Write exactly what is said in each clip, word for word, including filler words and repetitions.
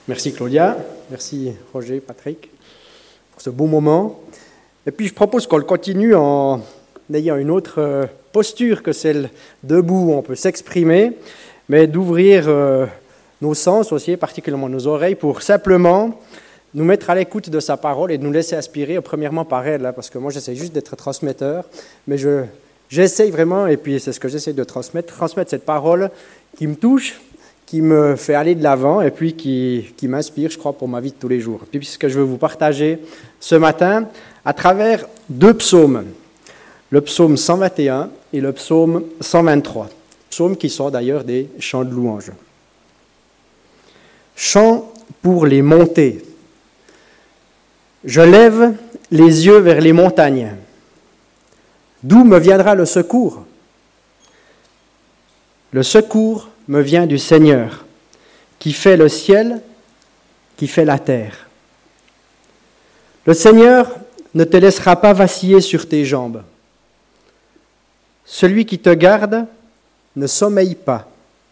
Merci Claudia, merci Roger, Patrick, pour ce beau moment. Et puis je propose qu'on le continue en ayant une autre posture que celle debout où on peut s'exprimer, mais d'ouvrir euh, nos sens aussi, particulièrement nos oreilles, pour simplement nous mettre à l'écoute de sa parole et de nous laisser aspirer, premièrement par elle, hein, parce que moi j'essaie juste d'être transmetteur, mais je, j'essaie vraiment, et puis c'est ce que j'essaie de transmettre, transmettre cette parole qui me touche, qui me fait aller de l'avant et puis qui, qui m'inspire, je crois, pour ma vie de tous les jours. Et puis ce que je veux vous partager ce matin à travers deux psaumes, le psaume cent vingt et un et le psaume cent vingt-trois, psaumes qui sont d'ailleurs des chants de louange. Chant pour les montées. Je lève les yeux vers les montagnes. D'où me viendra le secours ? Le secours me vient du Seigneur, qui fait le ciel, qui fait la terre. Le Seigneur ne te laissera pas vaciller sur tes jambes. Celui qui te garde ne sommeille pas.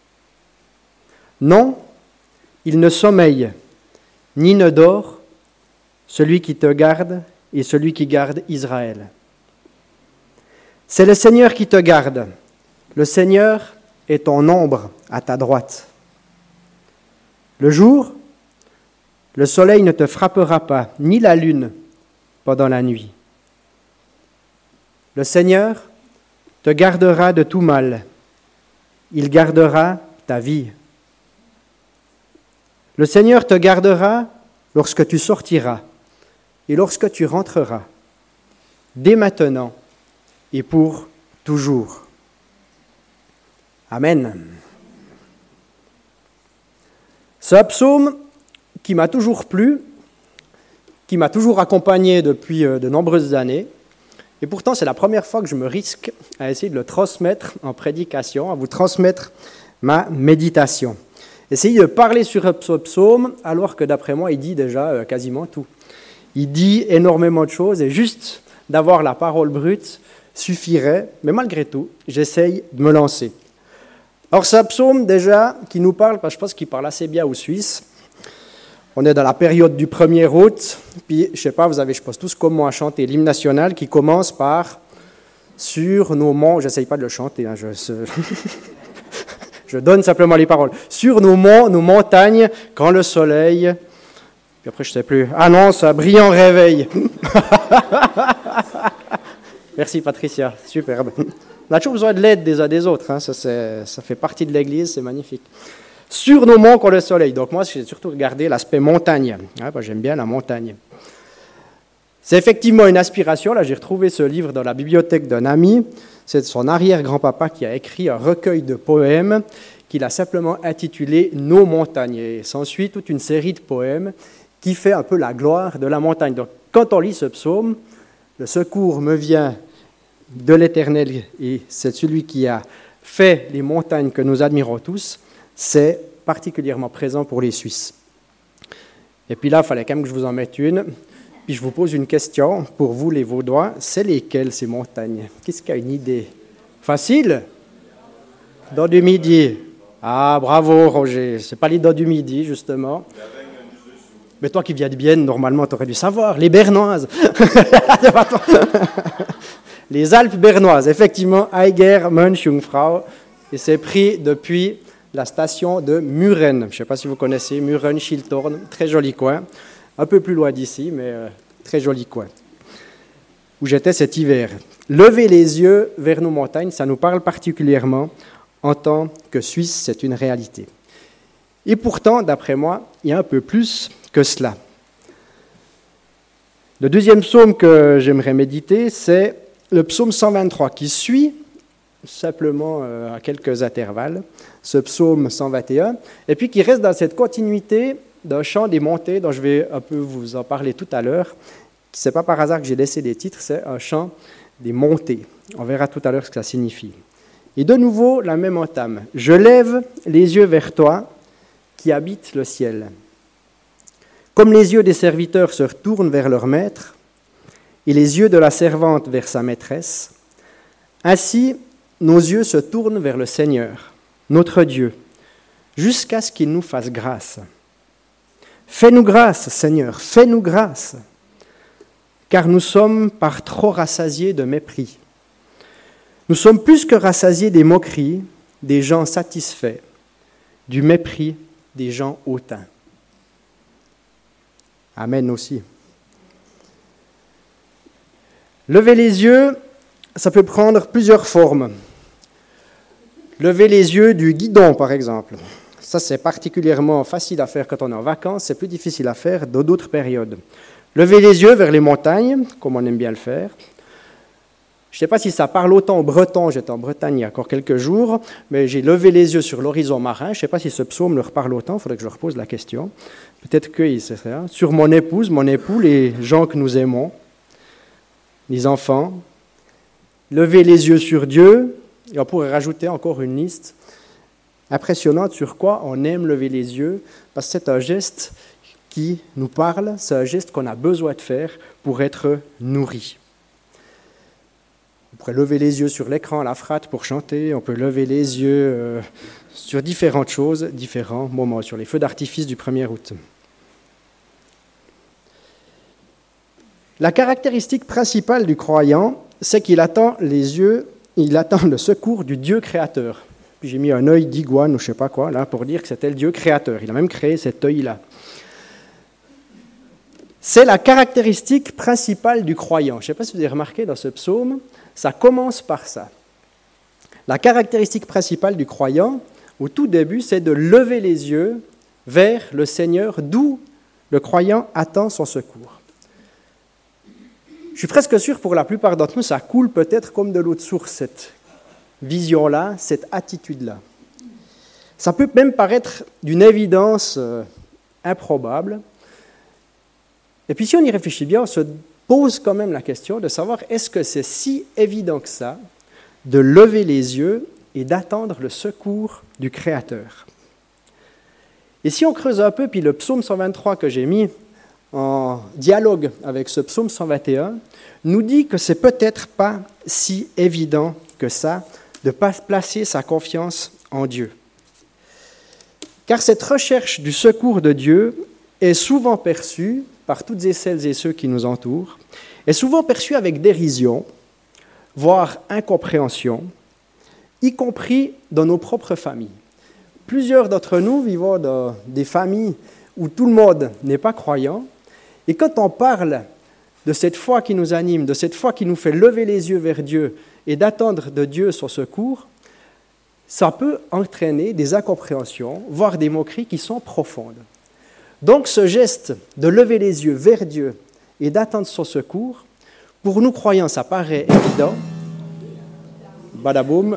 Non, il ne sommeille, ni ne dort, celui qui te garde et celui qui garde Israël. C'est le Seigneur qui te garde. Le Seigneur est ton ombre à ta droite. Le jour, le soleil ne te frappera pas, ni la lune pendant la nuit. Le Seigneur te gardera de tout mal. Il gardera ta vie. Le Seigneur te gardera lorsque tu sortiras et lorsque tu rentreras, dès maintenant et pour toujours. Amen. Ce psaume qui m'a toujours plu, qui m'a toujours accompagné depuis de nombreuses années, et pourtant c'est la première fois que je me risque à essayer de le transmettre en prédication, à vous transmettre ma méditation. Essayez de parler sur ce psaume, alors que d'après moi, il dit déjà quasiment tout. Il dit énormément de choses, et juste d'avoir la parole brute suffirait, mais malgré tout, j'essaye de me lancer. Alors, c'est un psaume déjà qui nous parle, parce que je pense qu'il parle assez bien aux Suisses. On est dans la période du premier août, puis je ne sais pas, vous avez, je pense, tous comme moi à chanter l'hymne national qui commence par « Sur nos monts », j'essaye pas de le chanter, hein, je, je donne simplement les paroles. « Sur nos monts, nos montagnes, quand le soleil… » Puis après, je ne sais plus. « Annonce un brillant réveil. » Merci Patricia, superbe. On a toujours besoin de l'aide des uns des autres, hein. ça, ça fait partie de l'Église, c'est magnifique. Sur nos monts, quand le soleil. Donc moi, j'ai surtout regardé l'aspect montagne. Ah, bah, j'aime bien la montagne. C'est effectivement une aspiration. Là, j'ai retrouvé ce livre dans la bibliothèque d'un ami. C'est son arrière-grand-papa qui a écrit un recueil de poèmes qu'il a simplement intitulé « Nos montagnes ». Et s'ensuit toute une série de poèmes qui fait un peu la gloire de la montagne. Donc quand on lit ce psaume, le secours me vient de l'Éternel, et c'est celui qui a fait les montagnes que nous admirons tous, c'est particulièrement présent pour les Suisses. Et puis là, il fallait quand même que je vous en mette une, puis je vous pose une question, pour vous les Vaudois, c'est lesquelles ces montagnes ? Qu'est-ce qui a une idée ? Facile ? Dents du Midi. Ah, bravo Roger, c'est pas les Dents du Midi, justement. Mais toi qui viens de Bienne, normalement, tu aurais dû savoir, les Bernoises. Les Alpes bernoises, effectivement, Eiger, Mönch, Jungfrau, et c'est pris depuis la station de Muren. Je ne sais pas si vous connaissez, Muren, Schiltorn, très joli coin, un peu plus loin d'ici, mais euh, très joli coin, où j'étais cet hiver. Lever les yeux vers nos montagnes, ça nous parle particulièrement en tant que Suisse, c'est une réalité. Et pourtant, d'après moi, il y a un peu plus que cela. Le deuxième psaume que j'aimerais méditer, c'est le psaume cent vingt-trois, qui suit simplement euh, à quelques intervalles, ce psaume cent vingt et un, et puis qui reste dans cette continuité d'un chant des montées dont je vais un peu vous en parler tout à l'heure. Ce n'est pas par hasard que j'ai laissé des titres, c'est un chant des montées. On verra tout à l'heure ce que ça signifie. Et de nouveau, la même entame. « Je lève les yeux vers toi, qui habites le ciel. Comme les yeux des serviteurs se retournent vers leur maître, et les yeux de la servante vers sa maîtresse, ainsi nos yeux se tournent vers le Seigneur, notre Dieu, jusqu'à ce qu'il nous fasse grâce. Fais-nous grâce, Seigneur, fais-nous grâce, car nous sommes par trop rassasiés de mépris. Nous sommes plus que rassasiés des moqueries, des gens satisfaits, du mépris des gens hautains. Amen aussi. Lever les yeux, ça peut prendre plusieurs formes. Lever les yeux du guidon, par exemple. Ça, c'est particulièrement facile à faire quand on est en vacances, c'est plus difficile à faire dans d'autres périodes. Lever les yeux vers les montagnes, comme on aime bien le faire. Je ne sais pas si ça parle autant aux Bretons, j'étais en Bretagne il y a encore quelques jours, mais j'ai levé les yeux sur l'horizon marin. Je ne sais pas si ce psaume leur parle autant, il faudrait que je leur pose la question. Peut-être que c'est ça. Sur mon épouse, mon époux, les gens que nous aimons, les enfants. Lever les yeux sur Dieu, et on pourrait rajouter encore une liste impressionnante sur quoi on aime lever les yeux, parce que c'est un geste qui nous parle, c'est un geste qu'on a besoin de faire pour être nourri. On pourrait lever les yeux sur l'écran à la frate pour chanter, on peut lever les yeux euh, sur différentes choses, différents moments, sur les feux d'artifice du premier août. La caractéristique principale du croyant, c'est qu'il attend les yeux, il attend le secours du Dieu créateur. Puis j'ai mis un œil d'iguane ou je ne sais pas quoi, là, pour dire que c'était le Dieu créateur. Il a même créé cet œil-là. C'est la caractéristique principale du croyant. Je ne sais pas si vous avez remarqué dans ce psaume, ça commence par ça. La caractéristique principale du croyant, au tout début, c'est de lever les yeux vers le Seigneur, d'où le croyant attend son secours. Je suis presque sûr, pour la plupart d'entre nous, ça coule peut-être comme de l'eau de source, cette vision-là, cette attitude-là. Ça peut même paraître d'une évidence euh, improbable. Et puis si on y réfléchit bien, on se pose quand même la question de savoir est-ce que c'est si évident que ça de lever les yeux et d'attendre le secours du Créateur. Et si on creuse un peu, puis le psaume cent vingt-trois que j'ai mis en dialogue avec ce psaume cent vingt et un, nous dit que c'est peut-être pas si évident que ça de placer sa confiance en Dieu. Car cette recherche du secours de Dieu est souvent perçue par toutes et celles et ceux qui nous entourent, est souvent perçue avec dérision, voire incompréhension, y compris dans nos propres familles. Plusieurs d'entre nous vivons dans des familles où tout le monde n'est pas croyant, et quand on parle de cette foi qui nous anime, de cette foi qui nous fait lever les yeux vers Dieu et d'attendre de Dieu son secours, ça peut entraîner des incompréhensions, voire des moqueries qui sont profondes. Donc ce geste de lever les yeux vers Dieu et d'attendre son secours, pour nous croyants, ça paraît évident, badaboum,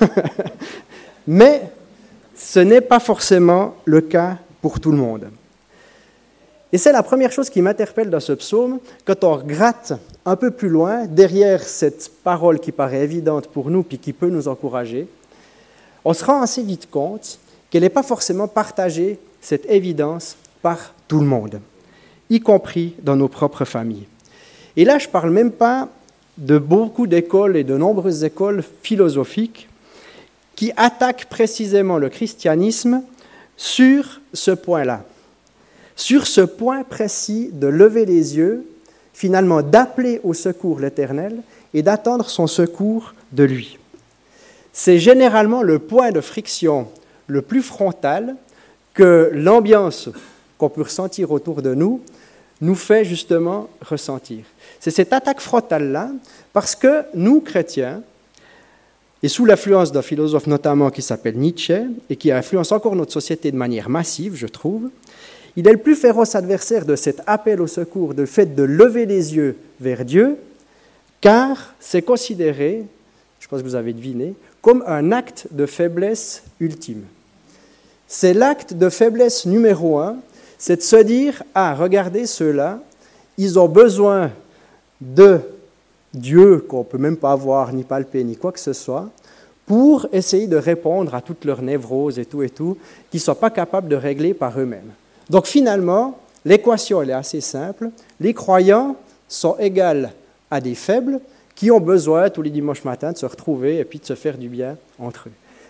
mais ce n'est pas forcément le cas pour tout le monde. Et c'est la première chose qui m'interpelle dans ce psaume, quand on gratte un peu plus loin, derrière cette parole qui paraît évidente pour nous, puis qui peut nous encourager, on se rend assez vite compte qu'elle n'est pas forcément partagée, cette évidence, par tout le monde, y compris dans nos propres familles. Et là, je ne parle même pas de beaucoup d'écoles et de nombreuses écoles philosophiques qui attaquent précisément le christianisme sur ce point-là. Sur ce point précis de lever les yeux, finalement d'appeler au secours l'Éternel et d'attendre son secours de lui. C'est généralement le point de friction le plus frontal que l'ambiance qu'on peut ressentir autour de nous nous fait justement ressentir. C'est cette attaque frontale-là, parce que nous, chrétiens, et sous l'influence d'un philosophe notamment qui s'appelle Nietzsche, et qui influence encore notre société de manière massive, je trouve, il est le plus féroce adversaire de cet appel au secours, du fait de lever les yeux vers Dieu, car c'est considéré, je pense que vous avez deviné, comme un acte de faiblesse ultime. C'est l'acte de faiblesse numéro un, c'est de se dire « Ah, regardez ceux-là, ils ont besoin de Dieu qu'on ne peut même pas voir, ni palper, ni quoi que ce soit, pour essayer de répondre à toutes leurs névroses et tout et tout, qu'ils ne sont pas capables de régler par eux-mêmes. » Donc finalement, l'équation elle est assez simple. Les croyants sont égaux à des faibles qui ont besoin tous les dimanches matins de se retrouver et puis de se faire du bien entre eux.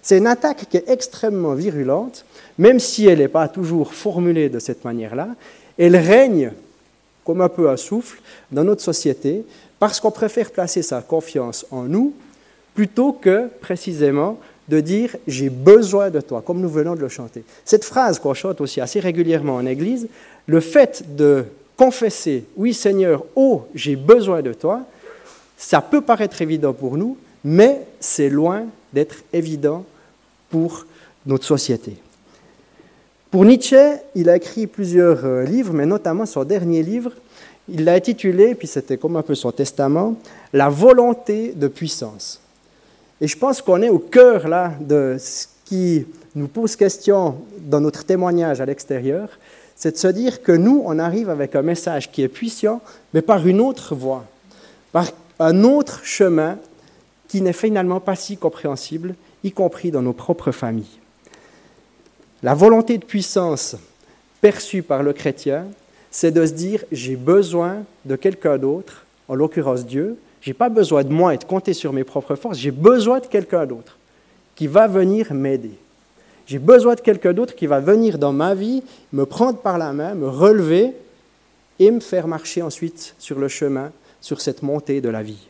C'est une attaque qui est extrêmement virulente, même si elle n'est pas toujours formulée de cette manière-là. Elle règne comme un peu un souffle dans notre société parce qu'on préfère placer sa confiance en nous plutôt que, précisément, de dire « j'ai besoin de toi », comme nous venons de le chanter. Cette phrase qu'on chante aussi assez régulièrement en Église, le fait de confesser « oui Seigneur, oh, j'ai besoin de toi », ça peut paraître évident pour nous, mais c'est loin d'être évident pour notre société. Pour Nietzsche, il a écrit plusieurs euh, livres, mais notamment son dernier livre, il l'a intitulé, puis c'était comme un peu son testament, « La volonté de puissance ». Et je pense qu'on est au cœur là, de ce qui nous pose question dans notre témoignage à l'extérieur, c'est de se dire que nous, on arrive avec un message qui est puissant, mais par une autre voie, par un autre chemin qui n'est finalement pas si compréhensible, y compris dans nos propres familles. La volonté de puissance perçue par le chrétien, c'est de se dire « j'ai besoin de quelqu'un d'autre, en l'occurrence Dieu, je n'ai pas besoin de moi et de compter sur mes propres forces, j'ai besoin de quelqu'un d'autre qui va venir m'aider. J'ai besoin de quelqu'un d'autre qui va venir dans ma vie, me prendre par la main, me relever et me faire marcher ensuite sur le chemin, sur cette montée de la vie. »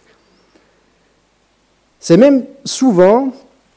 C'est même souvent,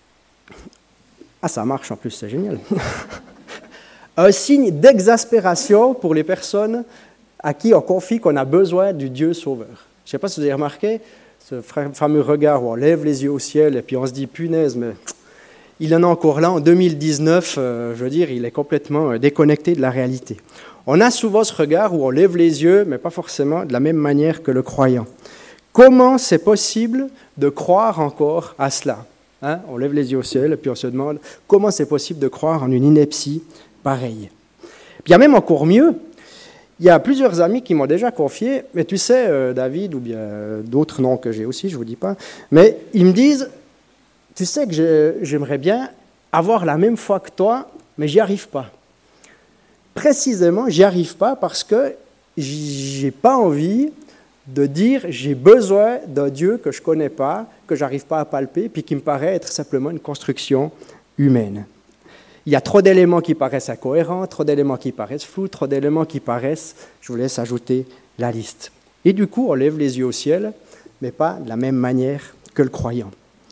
ah ça marche en plus, c'est génial, un signe d'exaspération pour les personnes à qui on confie qu'on a besoin du Dieu sauveur. Je ne sais pas si vous avez remarqué ce fameux regard où on lève les yeux au ciel et puis on se dit punaise, mais il en est encore là en deux mille dix-neuf, euh, je veux dire, il est complètement déconnecté de la réalité. On a souvent ce regard où on lève les yeux, mais pas forcément de la même manière que le croyant. Comment c'est possible de croire encore à cela, hein? On lève les yeux au ciel et puis on se demande comment c'est possible de croire en une ineptie pareille. Puis il y a même encore mieux, il y a plusieurs amis qui m'ont déjà confié, mais tu sais, euh, David, ou bien euh, d'autres noms que j'ai aussi, je ne vous dis pas, mais ils me disent, tu sais que je, j'aimerais bien avoir la même foi que toi, mais j'y arrive pas. Précisément, j'y arrive pas parce que j'ai pas envie de dire j'ai besoin d'un Dieu que je ne connais pas, que je n'arrive pas à palper, puis qui me paraît être simplement une construction humaine. Il y a trop d'éléments qui paraissent incohérents, trop d'éléments qui paraissent flous, trop d'éléments qui paraissent, je vous laisse ajouter la liste. Et du coup, on lève les yeux au ciel, mais pas de la même manière que le croyant.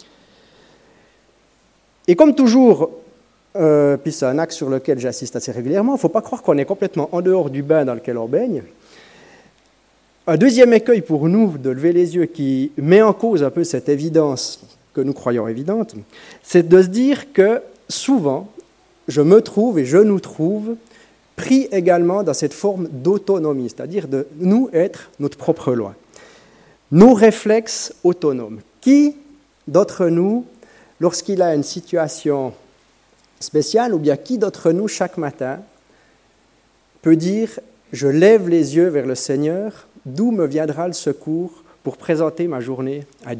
Et comme toujours, euh, puis c'est un axe sur lequel j'assiste assez régulièrement, il ne faut pas croire qu'on est complètement en dehors du bain dans lequel on baigne. Un deuxième écueil pour nous de lever les yeux qui met en cause un peu cette évidence que nous croyons évidente, c'est de se dire que souvent, je me trouve et je nous trouve pris également dans cette forme d'autonomie, c'est-à-dire de nous être notre propre loi. Nos réflexes autonomes. Qui d'entre nous, lorsqu'il a une situation spéciale, ou bien qui d'entre nous, chaque matin, peut dire « je lève les yeux vers le Seigneur, d'où me viendra le secours pour présenter ma journée à Dieu ?»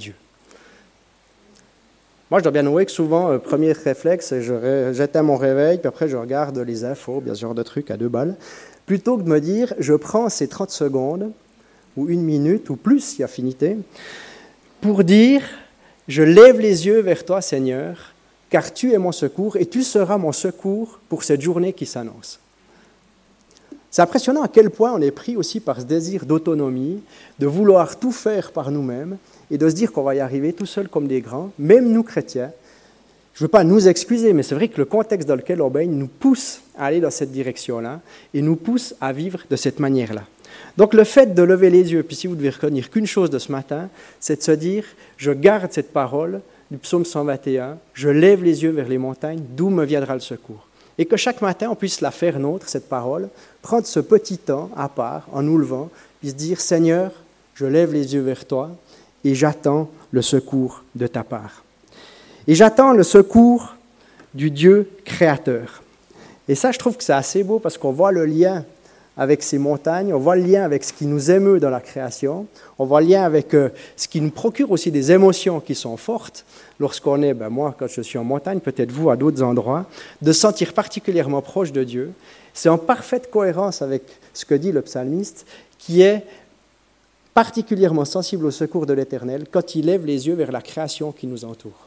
Moi, je dois bien avouer que souvent, le premier réflexe, c'est que j'éteins mon réveil, puis après je regarde les infos, bien ce genre de trucs à deux balles, plutôt que de me dire, je prends ces trente secondes, ou une minute, ou plus, si affinité, pour dire, je lève les yeux vers toi, Seigneur, car tu es mon secours, et tu seras mon secours pour cette journée qui s'annonce. C'est impressionnant à quel point on est pris aussi par ce désir d'autonomie, de vouloir tout faire par nous-mêmes, et de se dire qu'on va y arriver tout seul comme des grands, même nous chrétiens. Je ne veux pas nous excuser, mais c'est vrai que le contexte dans lequel on baigne nous pousse à aller dans cette direction-là et nous pousse à vivre de cette manière-là. Donc le fait de lever les yeux, puis si vous devez retenir qu'une chose de ce matin, c'est de se dire, je garde cette parole du psaume cent vingt et un, je lève les yeux vers les montagnes, d'où me viendra le secours. Et que chaque matin, on puisse la faire nôtre, cette parole, prendre ce petit temps à part, en nous levant, puis se dire, Seigneur, je lève les yeux vers toi, et j'attends le secours de ta part. Et j'attends le secours du Dieu créateur. Et ça, je trouve que c'est assez beau parce qu'on voit le lien avec ces montagnes, on voit le lien avec ce qui nous émeut dans la création, on voit le lien avec euh, ce qui nous procure aussi des émotions qui sont fortes lorsqu'on est, ben moi quand je suis en montagne, peut-être vous à d'autres endroits, de se sentir particulièrement proche de Dieu. C'est en parfaite cohérence avec ce que dit le psalmiste, qui est particulièrement sensible au secours de l'Éternel quand il lève les yeux vers la création qui nous entoure.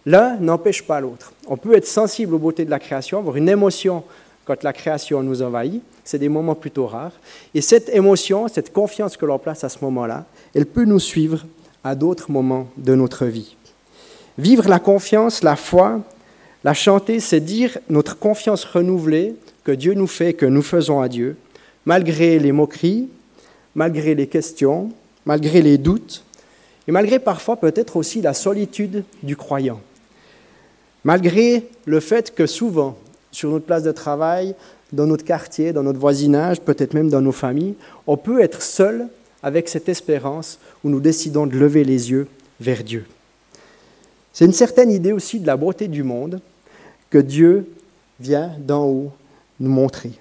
L'un n'empêche pas l'autre. On peut être sensible aux beautés de la création, avoir une émotion quand la création nous envahit. C'est des moments plutôt rares. Et cette émotion, cette confiance que l'on place à ce moment-là, elle peut nous suivre à d'autres moments de notre vie. Vivre la confiance, la foi, la chanter, c'est dire notre confiance renouvelée que Dieu nous fait, que nous faisons à Dieu, malgré les moqueries, malgré les questions, malgré les doutes, et malgré parfois peut-être aussi la solitude du croyant. Malgré le fait que souvent, sur notre place de travail, dans notre quartier, dans notre voisinage, peut-être même dans nos familles, on peut être seul avec cette espérance où nous décidons de lever les yeux vers Dieu. C'est une certaine idée aussi de la beauté du monde que Dieu vient d'en haut nous montrer.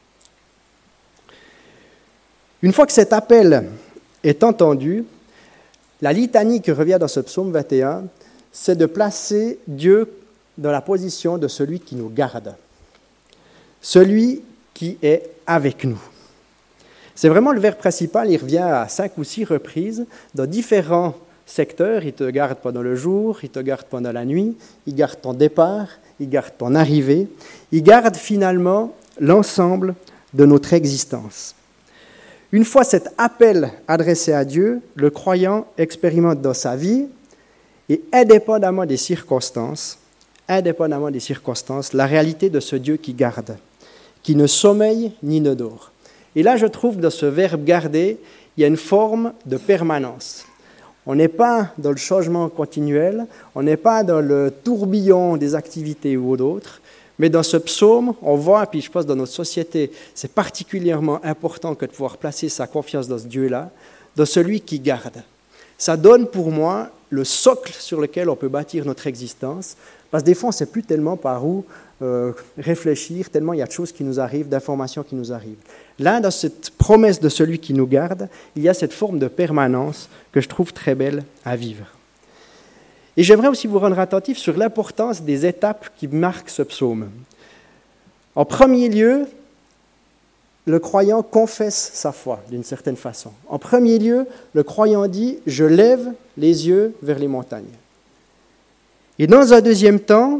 Une fois que cet appel est entendu, la litanie qui revient dans ce psaume vingt et un, c'est de placer Dieu dans la position de celui qui nous garde, celui qui est avec nous. C'est vraiment le verbe principal, il revient à cinq ou six reprises dans différents secteurs. Il te garde pendant le jour, il te garde pendant la nuit, il garde ton départ, il garde ton arrivée, il garde finalement l'ensemble de notre existence. Une fois cet appel adressé à Dieu, le croyant expérimente dans sa vie, et indépendamment des circonstances, indépendamment des circonstances, la réalité de ce Dieu qui garde, qui ne sommeille ni ne dort. Et là, je trouve que dans ce verbe « garder », il y a une forme de permanence. On n'est pas dans le changement continuel, on n'est pas dans le tourbillon des activités ou d'autres, mais dans ce psaume, on voit, puis je pense dans notre société, c'est particulièrement important que de pouvoir placer sa confiance dans ce Dieu-là, dans celui qui garde. Ça donne pour moi le socle sur lequel on peut bâtir notre existence, parce que des fois, on ne sait plus tellement par où euh, réfléchir, tellement il y a de choses qui nous arrivent, d'informations qui nous arrivent. Là, dans cette promesse de celui qui nous garde, il y a cette forme de permanence que je trouve très belle à vivre. Et j'aimerais aussi vous rendre attentif sur l'importance des étapes qui marquent ce psaume. En premier lieu, le croyant confesse sa foi d'une certaine façon. En premier lieu, le croyant dit « Je lève les yeux vers les montagnes ». Et dans un deuxième temps,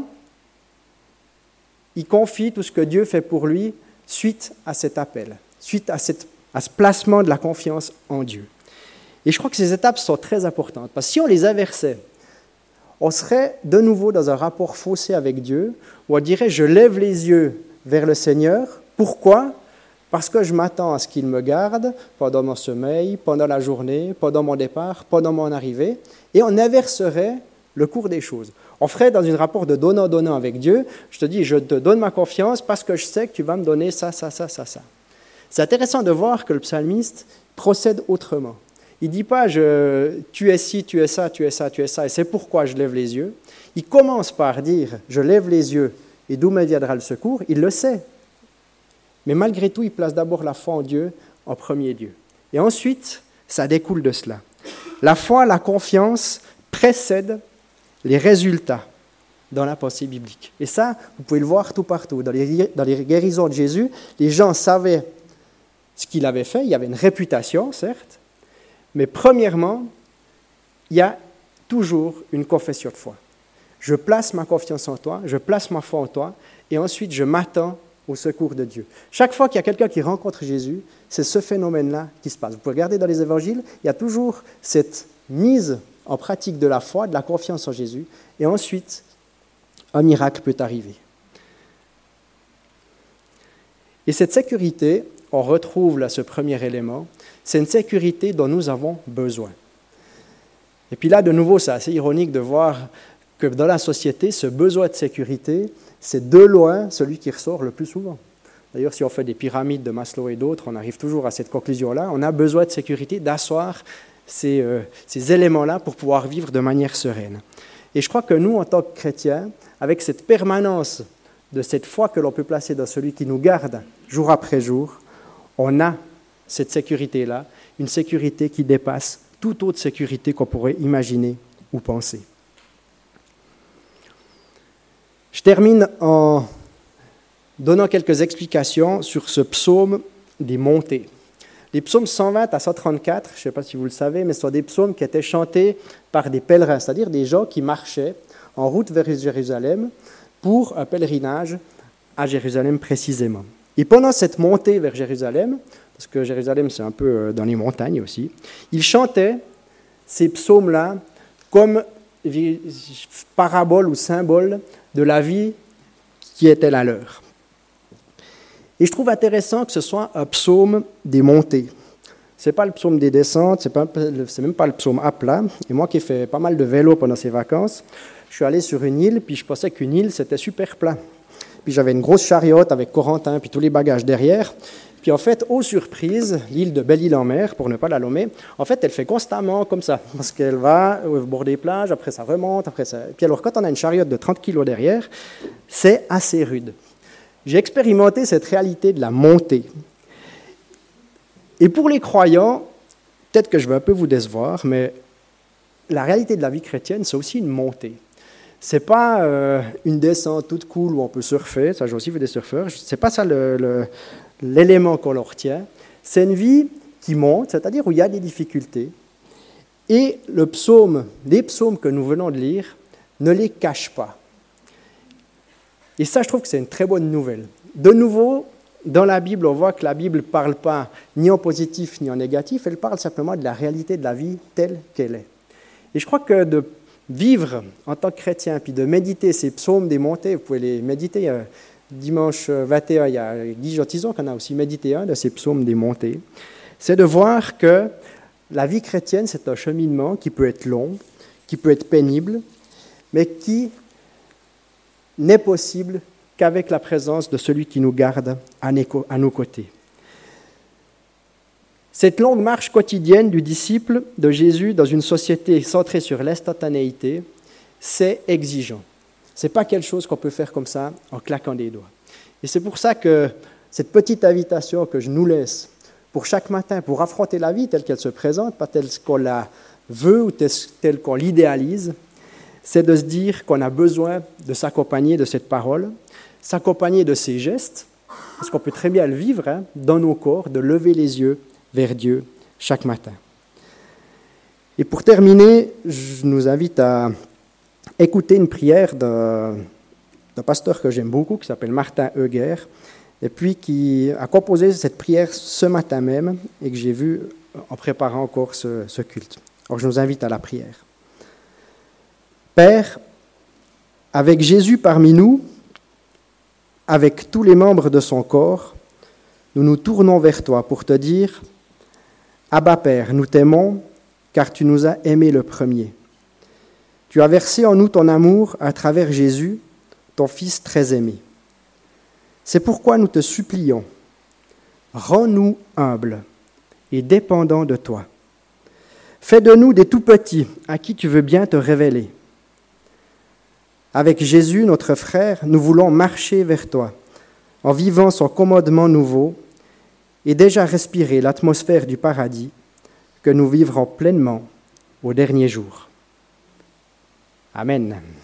il confie tout ce que Dieu fait pour lui suite à cet appel, suite à, cette, à ce placement de la confiance en Dieu. Et je crois que ces étapes sont très importantes, parce que si on les inversait, on serait de nouveau dans un rapport faussé avec Dieu, où on dirait « je lève les yeux vers le Seigneur ». Pourquoi ? Parce que je m'attends à ce qu'il me garde pendant mon sommeil, pendant la journée, pendant mon départ, pendant mon arrivée, et on inverserait le cours des choses. On ferait dans un rapport de donnant-donnant avec Dieu, je te dis, je te donne ma confiance parce que je sais que tu vas me donner ça, ça, ça, ça, ça. C'est intéressant de voir que le psalmiste procède autrement. Il ne dit pas je, « tu es ci, tu es ça, tu es ça, tu es ça, et c'est pourquoi je lève les yeux ». Il commence par dire « je lève les yeux et d'où me viendra le secours ». Il le sait. Mais malgré tout, il place d'abord la foi en Dieu en premier lieu. Et ensuite, ça découle de cela. La foi, la confiance précèdent les résultats dans la pensée biblique. Et ça, vous pouvez le voir tout partout. Dans les, dans les guérisons de Jésus, les gens savaient ce qu'il avait fait. Il y avait une réputation, certes. Mais premièrement, il y a toujours une confession de foi. Je place ma confiance en toi, je place ma foi en toi, et ensuite je m'attends au secours de Dieu. Chaque fois qu'il y a quelqu'un qui rencontre Jésus, c'est ce phénomène-là qui se passe. Vous pouvez regarder dans les évangiles, il y a toujours cette mise en pratique de la foi, de la confiance en Jésus, et ensuite, un miracle peut arriver. Et cette sécurité, on retrouve là ce premier élément, c'est une sécurité dont nous avons besoin. Et puis là, de nouveau, c'est assez ironique de voir que dans la société, ce besoin de sécurité, c'est de loin celui qui ressort le plus souvent. D'ailleurs, si on fait des pyramides de Maslow et d'autres, on arrive toujours à cette conclusion-là. On a besoin de sécurité, d'asseoir ces, euh, ces éléments-là pour pouvoir vivre de manière sereine. Et je crois que nous, en tant que chrétiens, avec cette permanence de cette foi que l'on peut placer dans celui qui nous garde jour après jour, on a cette sécurité-là, une sécurité qui dépasse toute autre sécurité qu'on pourrait imaginer ou penser. Je termine en donnant quelques explications sur ce psaume des montées. Les psaumes cent vingt à cent trente-quatre, je ne sais pas si vous le savez, mais ce sont des psaumes qui étaient chantés par des pèlerins, c'est-à-dire des gens qui marchaient en route vers Jérusalem pour un pèlerinage à Jérusalem précisément. Et pendant cette montée vers Jérusalem, parce que Jérusalem c'est un peu dans les montagnes aussi, ils chantaient ces psaumes-là comme paraboles ou symboles de la vie qui était la leur. Et je trouve intéressant que ce soit un psaume des montées. Ce n'est pas le psaume des descentes, ce n'est même pas le psaume à plat. Et moi qui ai fait pas mal de vélo pendant ces vacances, je suis allé sur une île, puis je pensais qu'une île, c'était super plat. Puis j'avais une grosse chariote avec Corentin, puis tous les bagages derrière. Puis en fait, aux surprises, l'île de Belle-Île-en-Mer, pour ne pas la nommer, en fait, elle fait constamment comme ça, parce qu'elle va au bord des plages, après ça remonte, après ça... Puis alors, quand on a une chariote de trente kilos derrière, c'est assez rude. J'ai expérimenté cette réalité de la montée. Et pour les croyants, peut-être que je vais un peu vous décevoir, mais la réalité de la vie chrétienne, c'est aussi une montée. Ce n'est pas euh, une descente toute cool où on peut surfer, ça j'ai aussi vu des surfeurs, ce n'est pas ça le, le, l'élément qu'on leur retient. C'est une vie qui monte, c'est-à-dire où il y a des difficultés. Et le psaume, les psaumes que nous venons de lire ne les cachent pas. Et ça, je trouve que c'est une très bonne nouvelle. De nouveau, dans la Bible, on voit que la Bible ne parle pas ni en positif ni en négatif, elle parle simplement de la réalité de la vie telle qu'elle est. Et je crois que de vivre en tant que chrétien, puis de méditer ces psaumes des montées, vous pouvez les méditer. Euh, dimanche vingt et un, il y a Guy Jotison qui en a aussi médité un de ces psaumes des montées. C'est de voir que la vie chrétienne, c'est un cheminement qui peut être long, qui peut être pénible, mais qui n'est possible qu'avec la présence de celui qui nous garde à nos côtés. Cette longue marche quotidienne du disciple de Jésus dans une société centrée sur l'instantanéité, c'est exigeant. Ce n'est pas quelque chose qu'on peut faire comme ça en claquant des doigts. Et c'est pour ça que cette petite invitation que je nous laisse pour chaque matin, pour affronter la vie telle qu'elle se présente, pas telle qu'on la veut ou telle qu'on l'idéalise, c'est de se dire qu'on a besoin de s'accompagner de cette parole, s'accompagner de ces gestes, parce qu'on peut très bien le vivre hein, dans nos corps, de lever les yeux vers Dieu chaque matin. Et pour terminer, je nous invite à écouter une prière d'un, d'un pasteur que j'aime beaucoup, qui s'appelle Martin Heuger, et puis qui a composé cette prière ce matin même, et que j'ai vu en préparant encore ce, ce culte. Alors je nous invite à la prière. Père, avec Jésus parmi nous, avec tous les membres de son corps, nous nous tournons vers toi pour te dire « Abba Père, nous t'aimons, car tu nous as aimés le premier. Tu as versé en nous ton amour à travers Jésus, ton Fils très aimé. C'est pourquoi nous te supplions, rends-nous humbles et dépendants de toi. Fais de nous des tout-petits à qui tu veux bien te révéler. Avec Jésus, notre frère, nous voulons marcher vers toi, en vivant son commandement nouveau et déjà respirer l'atmosphère du paradis que nous vivrons pleinement au dernier jour. Amen.